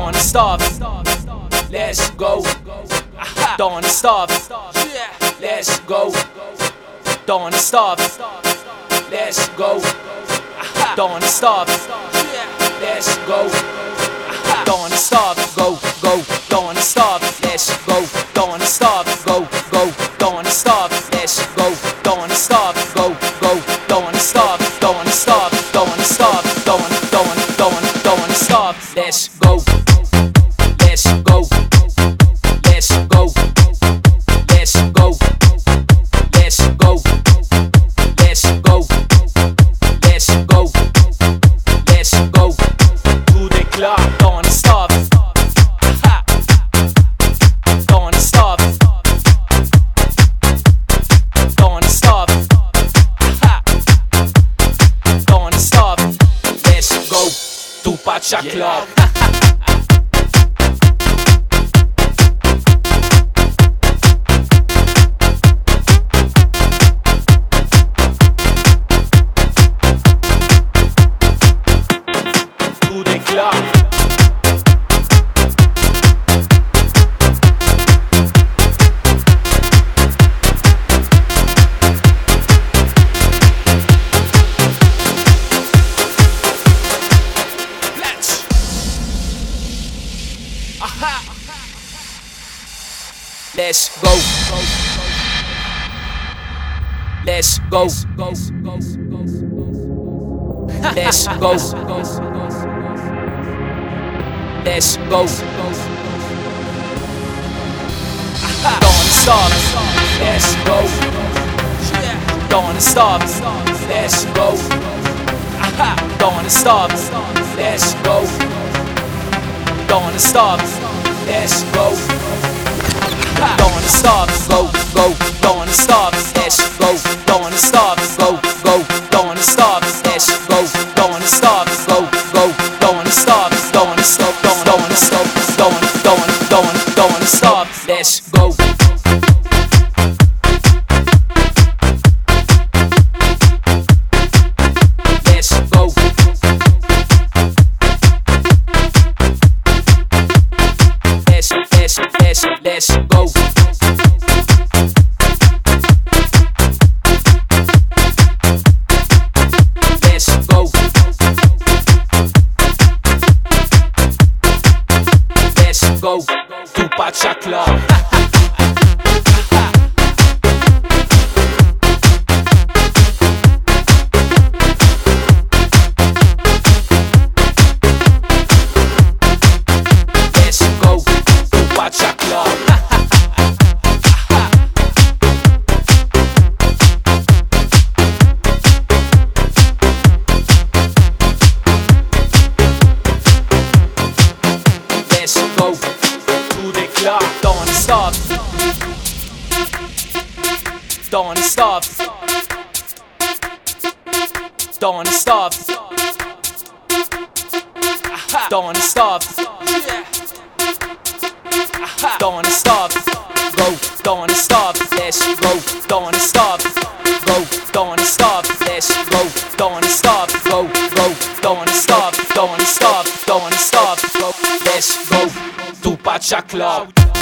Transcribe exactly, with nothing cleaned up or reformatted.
Don't stop. Let's go. Don't stop. Let's go. Don't stop. Let's go. Don't stop. Let's go. Don't stop. Go, go. Don't stop. Let's go. Don't stop. Go, go. Don't stop. Let's go. Don't stop. Go, go. Don't stop. Don't stop. Don't stop. Don't, don't, don't, don't stop. Let's go. Let's go. Let's go. Let's go. Let's go. Let's go. Let's go. Let's go. To the club. Don't stop. Don't stop. Don't stop. Don't stop. Let's go. To Pacha Club. To the club. Let's go. Let's go. Let's go. Let's go. Don't stop. Let's go. Don't stop. Let's go. Don't stop. Let's go. Don't stop. Let's go. Don't stop, go, go, don't stop, let's go, don't stop, go, go, don't stop, let's go, don't stop, go, go, don't stop, don't stop, don't, don't stop, don't, don't, don't, don't stop, let's go. Let's go. Let's, let's, let's, let's go. Go to Pacha Club. Let's go to Pacha Club. Let's go to the club. Don't stop. Don't stop. Don't stop. Don't stop. Don't stop. Go. Don't stop. Let's go. Don't stop. Go. Don't stop. Let's go. Don't stop. Go. Go. Don't stop. Don't stop. Don't stop. Go. Let's go to Pacha Club.